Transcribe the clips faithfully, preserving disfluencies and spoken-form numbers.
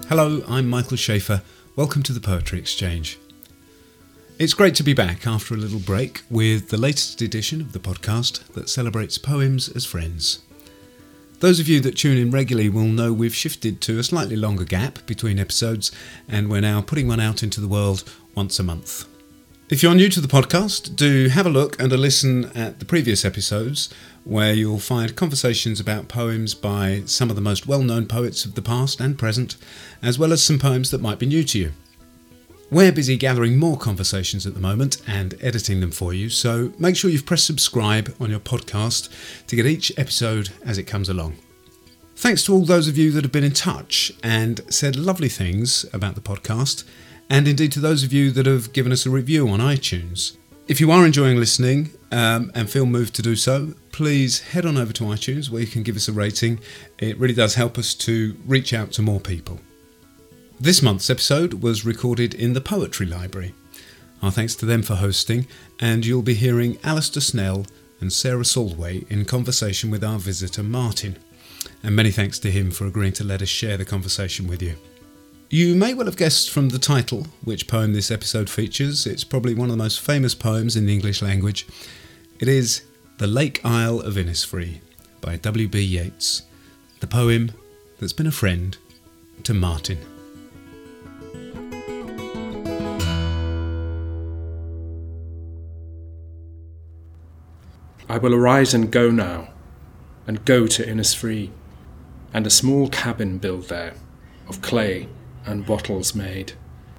Hello, I'm Michael Schaefer. Welcome to the Poetry Exchange. It's great to be back after a little break with the latest edition of the podcast that celebrates poems as friends. Those of you that tune in regularly will know we've shifted to a slightly longer gap between episodes, and we're now putting one out into the world once a month. If you're new to the podcast, do have a look and a listen at the previous episodes, where you'll find conversations about poems by some of the most well-known poets of the past and present, as well as some poems that might be new to you. We're busy gathering more conversations at the moment and editing them for you, so make sure you've pressed subscribe on your podcast to get each episode as it comes along. Thanks to all those of you that have been in touch and said lovely things about the podcast, and indeed to those of you that have given us a review on iTunes. If you are enjoying listening um, and feel moved to do so, please head on over to iTunes where you can give us a rating. It really does help us to reach out to more people. This month's episode was recorded in the Poetry Library. Our thanks to them for hosting, and you'll be hearing Alistair Snell and Sarah Saldway in conversation with our visitor Martin. And many thanks to him for agreeing to let us share the conversation with you. You may well have guessed from the title which poem this episode features. It's probably one of the most famous poems in the English language. It is The Lake Isle of Innisfree by W B Yeats, the poem that's been a friend to Martin. I will arise and go now, and go to Innisfree, and a small cabin build there, of clay and bottles made.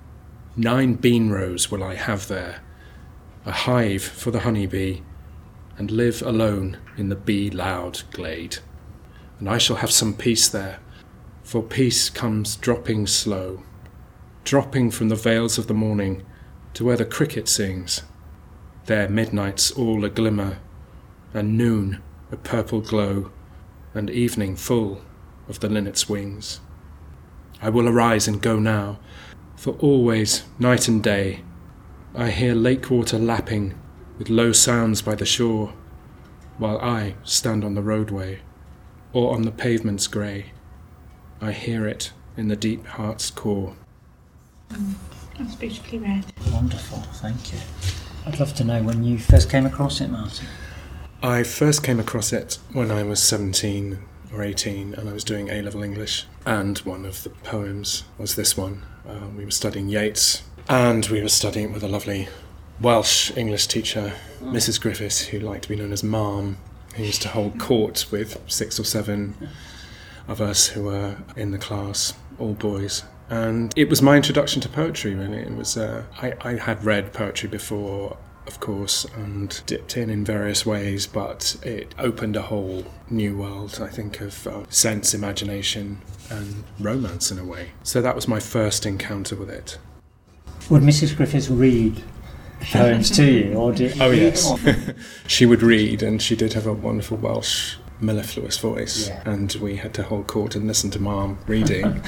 Nine bean rows will I have there, a hive for the honey bee, and live alone in the bee-loud glade. And I shall have some peace there, for peace comes dropping slow, dropping from the vales of the morning to where the cricket sings. There midnight's all a glimmer, and noon a purple glow, and evening full of the linnet's wings. I will arise and go now, for always, night and day, I hear lake water lapping with low sounds by the shore, while I stand on the roadway, or on the pavement's grey. I hear it in the deep heart's core. Mm, that's beautifully read. Wonderful, thank you. I'd love to know when you first came across it, Martin. I first came across it when I was seventeen or eighteen, and I was doing A-level English, and one of the poems was this one. Uh, we were studying Yeats, and we were studying it with a lovely Welsh English teacher, Missus Griffiths, who liked to be known as Ma'am, who used to hold court with six or seven of us who were in the class, all boys. And it was my introduction to poetry, really. It was uh, I, I had read poetry before, of course, and dipped in in various ways, but it opened a whole new world, I think, of uh, sense, imagination, and romance in a way. So that was my first encounter with it. Would Missus Griffiths read poems to you, or did? Oh yes, she would read, and she did have a wonderful Welsh mellifluous voice, yeah. And we had to hold court and listen to Ma'am reading,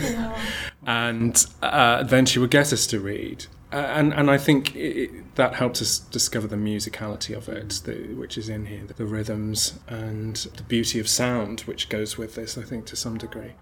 and uh, then she would get us to read. Uh, and, and I think it, that helped us discover the musicality of it, the, which is in here, the rhythms and the beauty of sound, which goes with this, I think, to some degree.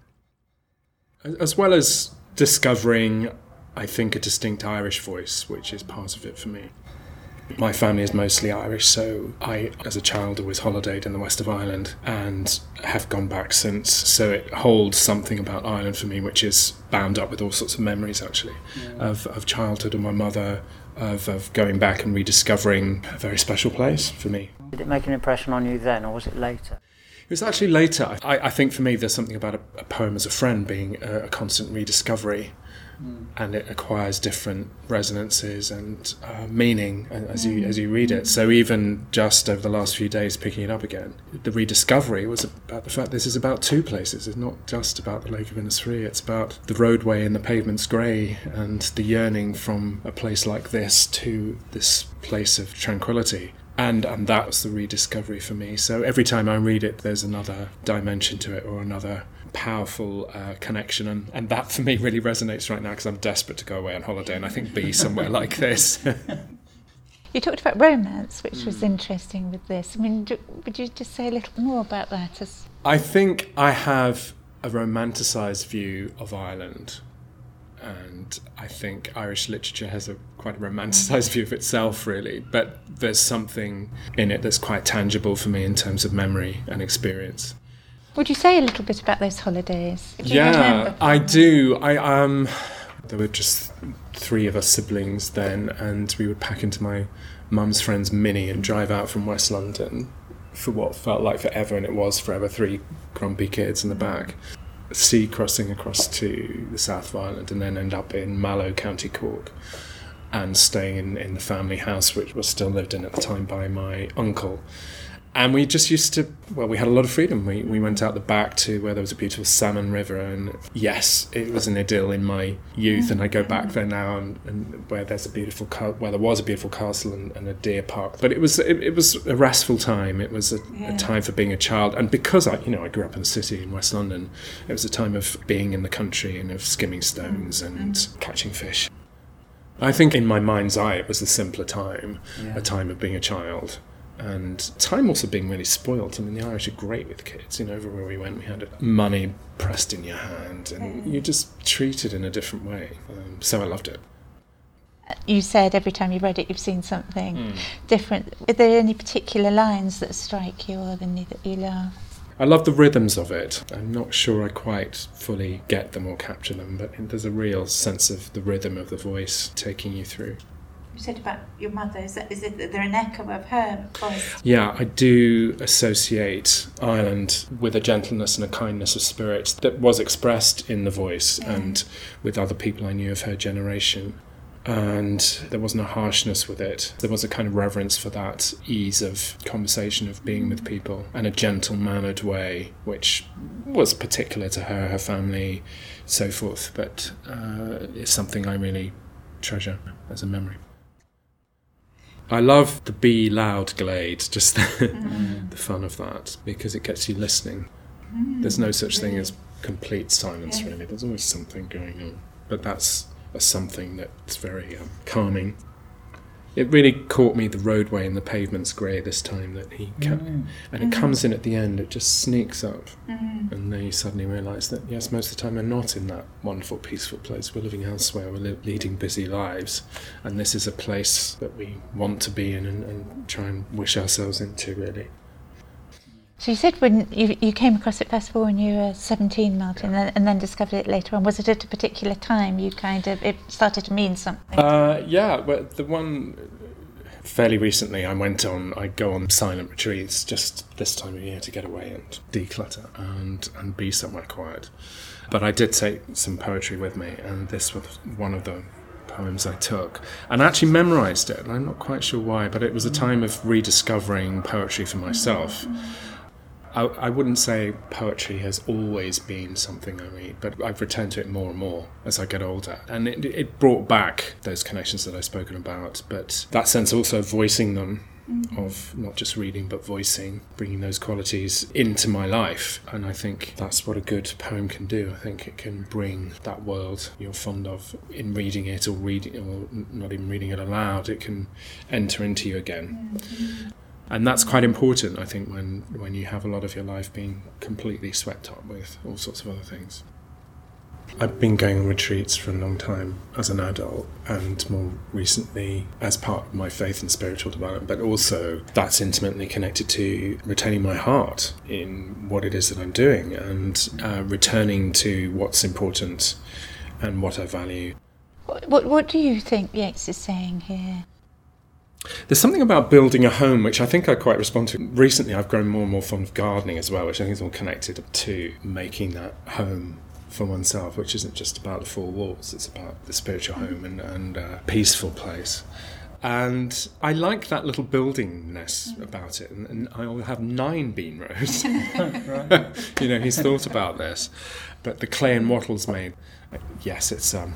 As well as discovering, I think, a distinct Irish voice, which is part of it for me. My family is mostly Irish, so I, as a child, always holidayed in the west of Ireland and have gone back since. So it holds something about Ireland for me, which is bound up with all sorts of memories, actually, yeah. of, of childhood and my mother, of, of going back and rediscovering a very special place for me. Did it make an impression on you then, or was it later? It was actually later. I, I think for me there's something about a, a poem as a friend being a, a constant rediscovery. Mm. And it acquires different resonances and uh, meaning as you as you read it. So even just over the last few days picking it up again, the rediscovery was about the fact this is about two places. It's not just about the Lake of Innisfree. It's about the roadway and the pavement's grey and the yearning from a place like this to this place of tranquility. And and that was the rediscovery for me. So every time I read it, there's another dimension to it or another powerful uh, connection. And, and that for me really resonates right now because I'm desperate to go away on holiday and I think be somewhere like this. You talked about romance, which was interesting with this. I mean, do, would you just say a little more about that? As... I think I have a romanticised view of Ireland and I think Irish literature has a quite a romanticised view of itself, really, but there's something in it that's quite tangible for me in terms of memory and experience. Would you say a little bit about those holidays? Do you Yeah, remember? I do. I um, there were just three of us siblings then, and we would pack into my mum's friend's Mini and drive out from West London for what felt like forever, and it was forever, three grumpy kids in the back. Sea crossing across to the south of Ireland, and then end up in Mallow, County Cork, and staying in, in the family house, which was still lived in at the time by my uncle. And we just used to, well, we had a lot of freedom. We we went out the back to where there was a beautiful salmon river, and yes, it was an idyll in my youth, and I go back there now, and, and where there's a beautiful, ca- where there was a beautiful castle and, and a deer park. But it was it, it was a restful time. It was a, Yeah. a time for being a child, and because I, you know, I grew up in the city in West London, it was a time of being in the country and of skimming stones and Mm. catching fish. I think in my mind's eye, it was a simpler time, Yeah. a time of being a child. And time also being really spoilt. I mean, the Irish are great with kids. You know, everywhere we went, we had money pressed in your hand, and you just treated in a different way. Um, so I loved it. You said every time you read it, you've seen something Mm. different. Are there any particular lines that strike you or any that you love? I love the rhythms of it. I'm not sure I quite fully get them or capture them, but there's a real sense of the rhythm of the voice taking you through. You said about your mother, is, that, is it that they're an echo of her voice? Yeah, I do associate Ireland with a gentleness and a kindness of spirit that was expressed in the voice Yeah. and with other people I knew of her generation. And there wasn't a harshness with it. There was a kind of reverence for that ease of conversation, of being with people, and a gentle-mannered way, which was particular to her, her family, so forth. But uh, it's something I really treasure as a memory. I love the be loud glade, just the, Mm. the fun of that, because it gets you listening. There's no such thing as complete silence, Yeah. really. There's always something going on. But that's a something that's very um, calming. It really caught me, the roadway and the pavement's grey this time, that he kept, Mm. and it comes in at the end, it just sneaks up, Mm. and then you suddenly realise that, yes, most of the time we're not in that wonderful, peaceful place. We're living elsewhere, we're li- leading busy lives, and this is a place that we want to be in and, and try and wish ourselves into, really. So you said when you, you came across it first of all when you were seventeen, Martin, and, and then discovered it later on. Was it at a particular time you kind of, it started to mean something? Uh, yeah, but the one fairly recently I went on, I go on silent retreats just this time of year to get away and declutter and, and be somewhere quiet. But I did take some poetry with me, and this was one of the poems I took and I actually memorised it, and I'm not quite sure why, but it was a time of rediscovering poetry for myself. I, I wouldn't say poetry has always been something I read, but I've returned to it more and more as I get older. And it, it brought back those connections that I've spoken about, but that sense also of voicing them, of not just reading but voicing, bringing those qualities into my life. And I think that's what a good poem can do. I think it can bring that world you're fond of in reading it, or reading, or not even reading it aloud. It can enter into you again. And that's quite important, I think, when, when you have a lot of your life being completely swept up with all sorts of other things. I've been going on retreats for a long time as an adult, and more recently as part of my faith and spiritual development, but also that's intimately connected to retaining my heart in what it is that I'm doing, and uh, returning to what's important and what I value. What, what, what do you think Yeats is saying here? There's something about building a home which I think I quite respond to. Recently I've grown more and more fond of gardening as well, which I think is all connected to making that home for oneself, which isn't just about the four walls, it's about the spiritual home and, and a peaceful place. And I like that little buildingness about it, and, and I will have nine bean rows. You know, he's thought about this. But the clay and wattles made, yes, it's um,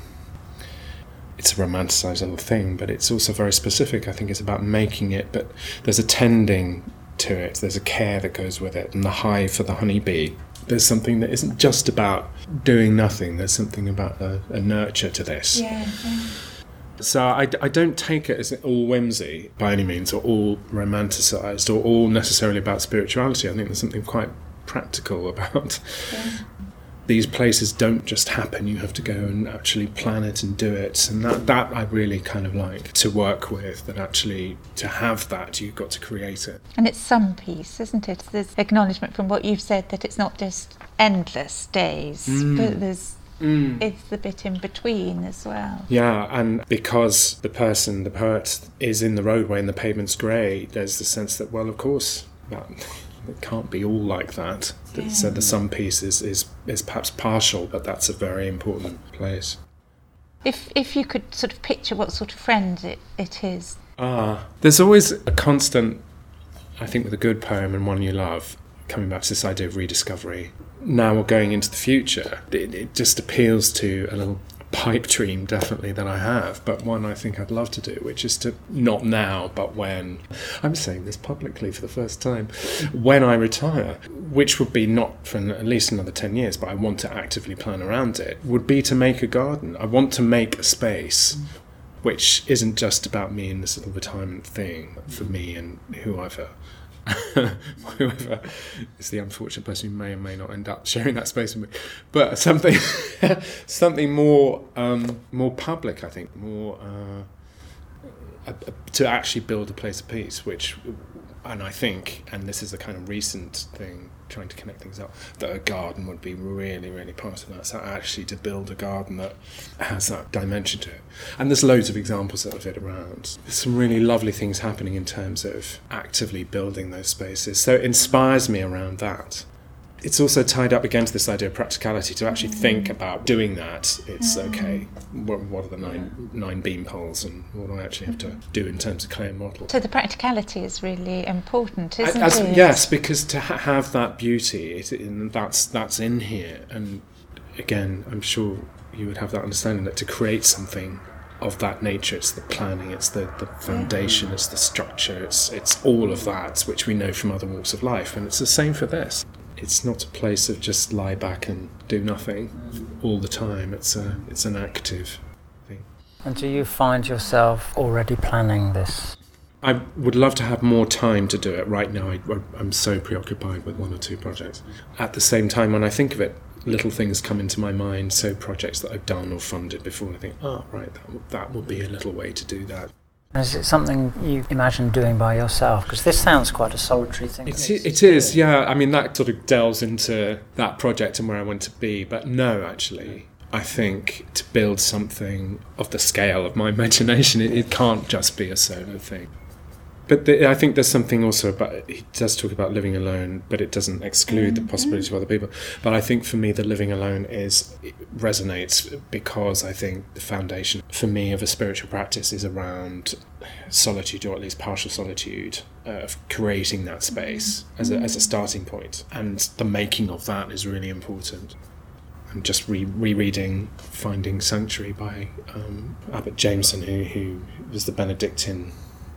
it's a romanticised little thing, but it's also very specific. I think it's about making it, but there's a tending to it, there's a care that goes with it, and the hive for the honeybee. There's something that isn't just about doing nothing, there's something about a, a nurture to this. Yeah, yeah. So I, I don't take it as all whimsy by any means, or all romanticised, or all necessarily about spirituality. I think there's something quite practical about Yeah. these places don't just happen. You have to go and actually plan it and do it. And that, that I really kind of like to work with, that actually to have that, you've got to create it. And it's some piece, isn't it? There's acknowledgement from what you've said that it's not just endless days, mm. but there's mm. it's the bit in between as well. Yeah, and because the person, the poet, is in the roadway and the pavement's grey, there's the sense that, well, of course, that, it can't be all like that. Yeah. So the some piece is, is, is perhaps partial, but that's a very important place. If if you could sort of picture what sort of friend it, it is. Ah, there's always a constant, I think, with a good poem and one you love, coming back to this idea of rediscovery. Now we're going into the future. It, it just appeals to a little pipe dream, definitely, that I have, but one I think I'd love to do, which is to, not now, but when, I'm saying this publicly for the first time, when I retire, which would be not for at least another ten years, but I want to actively plan around it, would be to make a garden. I want to make a space which isn't just about me and this little retirement thing for me and whoever. whoever is the unfortunate person who may or may not end up sharing that space with me, but something something more um, more public, I think, more uh, a, a, to actually build a place of peace, which, and I think, and this is a kind of recent thing, trying to connect things up, that a garden would be really, really part of that. So actually to build a garden that has that dimension to it. And there's loads of examples of it around. There's some really lovely things happening in terms of actively building those spaces. So it inspires me around that. It's also tied up against this idea of practicality, to actually think about doing that. It's okay, what, what are the nine nine beam poles and what do I actually have to do in terms of clay and model? So the practicality is really important, isn't As, it? Yes, because to ha- have that beauty, it, it, that's that's in here. And again, I'm sure you would have that understanding that to create something of that nature, it's the planning, it's the, the foundation, it's the structure, it's it's all of that, which we know from other walks of life. And it's the same for this. It's not a place of just lie back and do nothing all the time. It's a it's an active thing. And do you find yourself already planning this? I would love to have more time to do it. Right now I, I'm so preoccupied with one or two projects. At the same time, when I think of it, little things come into my mind, so projects that I've done or funded before, I think, oh, right, that would, that would be a little way to do that. Is it something you imagine doing by yourself? Because this sounds quite a solitary thing. It, it is, yeah. I mean, that sort of delves into that project and where I want to be. But no, actually, I think to build something of the scale of my imagination, it, it can't just be a solo thing. But the, I think there's something also about, he does talk about living alone, but it doesn't exclude mm-hmm. the possibility of other people. But I think for me, the living alone is resonates because I think the foundation for me of a spiritual practice is around solitude, or at least partial solitude, uh, of creating that space mm-hmm. as a, as a starting point. And the making of that is really important. I'm just re- rereading Finding Sanctuary by um, Abbot Jameson, who, who was the Benedictine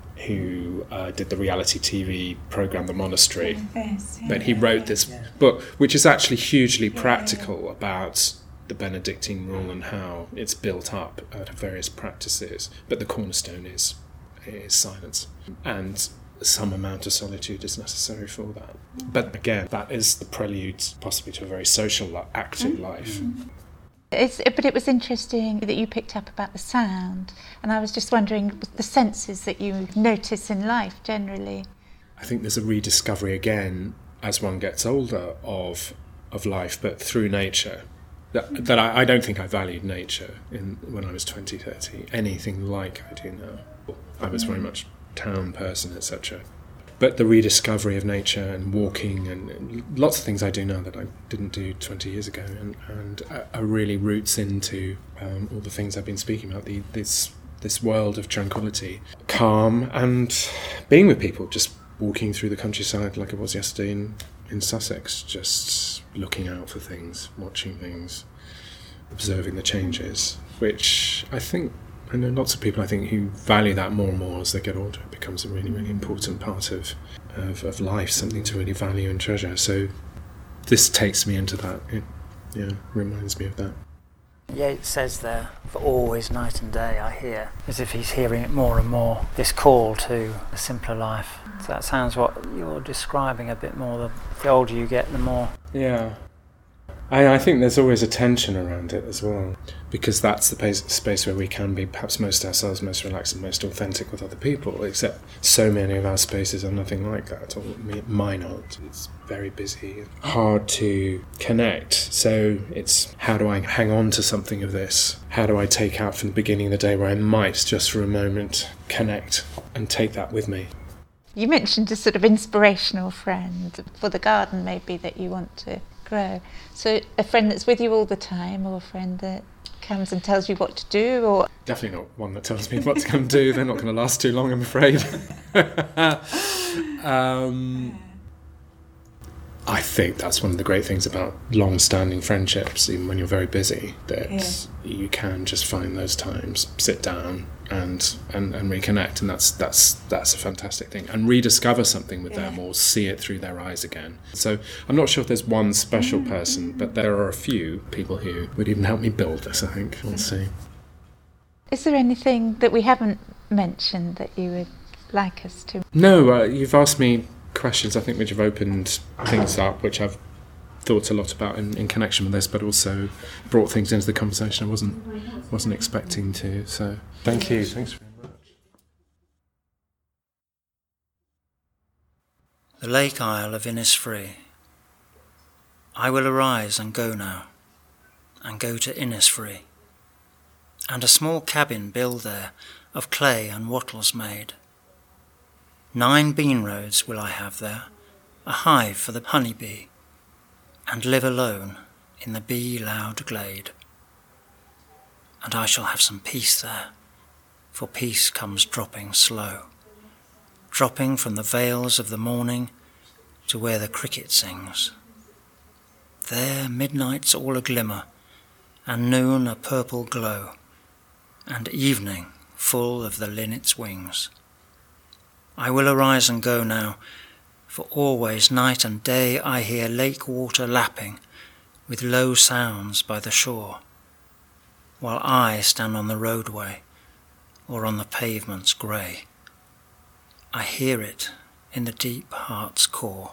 who uh, did the reality T V programme The Monastery. Yes, yeah, but he wrote this yeah. book, which is actually hugely yeah, practical yeah. about the Benedictine rule and how it's built up out of various practices. But the cornerstone is, is silence. And some amount of solitude is necessary for that. But again, that is the prelude possibly to a very social, active mm-hmm. life. It's, but it was interesting that you picked up about the sound, and I was just wondering the senses that you notice in life generally. I think there's a rediscovery again as one gets older of of life, but through nature. That, that I, I don't think I valued nature in when I was twenty, thirty, anything like I do now. I was very much town person, et cetera. But the rediscovery of nature and walking and lots of things I do now that I didn't do twenty years ago, and, and are really roots into um, all the things I've been speaking about, the, this this world of tranquility, calm, and being with people, just walking through the countryside like it was yesterday in, in Sussex, just looking out for things, watching things, observing the changes, which I think, I know lots of people I think who value that more and more as they get older. It becomes a really, really important part of, of, of life, something to really value and treasure. So this takes me into that. It, yeah, reminds me of that. Yeats says there, for always night and day I hear, as if he's hearing it more and more, this call to a simpler life. So that sounds what you're describing a bit more. The, the older you get, the more. Yeah. I, I think there's always a tension around it as well, because that's the pace, space where we can be perhaps most ourselves, most relaxed and most authentic with other people, except so many of our spaces are nothing like that, or mine aren't. It's very busy, hard to connect, so it's how do I hang on to something of this? How do I take out from the beginning of the day where I might, just for a moment, connect and take that with me? You mentioned a sort of inspirational friend for the garden maybe that you want to grow. So a friend that's with you all the time, or a friend that comes and tells you what to do, or definitely not one that tells me what to come do. They're not going to last too long, I'm afraid. um, I think that's one of the great things about long-standing friendships, even when you're very busy, that yeah. you can just find those times, sit down and, and, and reconnect, and that's that's that's a fantastic thing, and rediscover something with yeah. them, or see it through their eyes again. So I'm not sure if there's one special mm. person, but there are a few people who would even help me build this, I think. We'll see. Is there anything that we haven't mentioned that you would like us to? No, uh, you've asked me questions, I think, which have opened things up, which I've thought a lot about in, in connection with this, but also brought things into the conversation I wasn't wasn't expecting to. So thank you. Thanks very much. The lake isle of Innisfree. I will arise and go now, and go to Innisfree, and a small cabin build there, of clay and wattles made. Nine bean roads will I have there, a hive for the honey bee, and live alone in the bee-loud glade. And I shall have some peace there, for peace comes dropping slow, dropping from the vales of the morning to where the cricket sings. There midnight's all a glimmer, and noon a purple glow, and evening full of the linnet's wings. I will arise and go now, for always night and day I hear lake water lapping with low sounds by the shore, while I stand on the roadway or on the pavements grey. I hear it in the deep heart's core.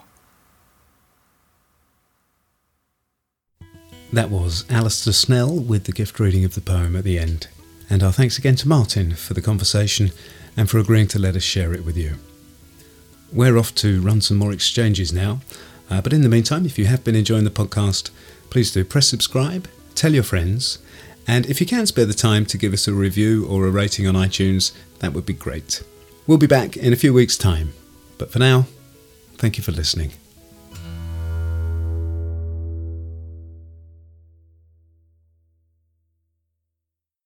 That was Alistair Snell with the gift reading of the poem at the end. And our thanks again to Martin for the conversation and for agreeing to let us share it with you. We're off to run some more exchanges now, uh, but in the meantime, if you have been enjoying the podcast, please do press subscribe, tell your friends, and if you can spare the time to give us a review or a rating on iTunes, that would be great. We'll be back in a few weeks' time, but for now, thank you for listening.